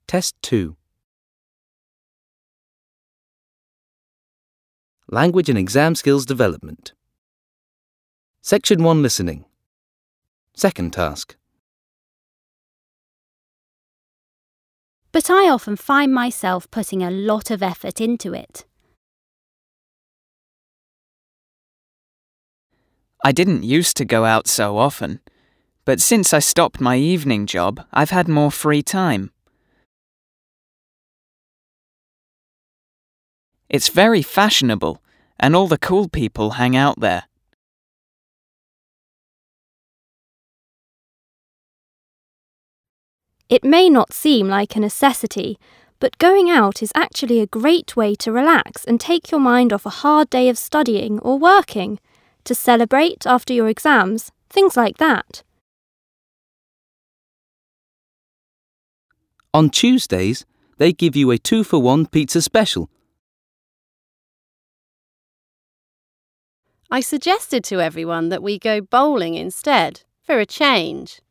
Test 2. Language and Exam Skills Development. Section 1 Listening. Second task. But I often find myself putting a lot of effort into it. I didn't used to go out so often, but since I stopped my evening job, I've had more free time. It's very fashionable, and all the cool people hang out there. It may not seem like a necessity, but going out is actually a great way to relax and take your mind off a hard day of studying or working, to celebrate after your exams, things like that. On Tuesdays, they give you a 2-for-1 pizza special. I suggested to everyone that we go bowling instead, for a change.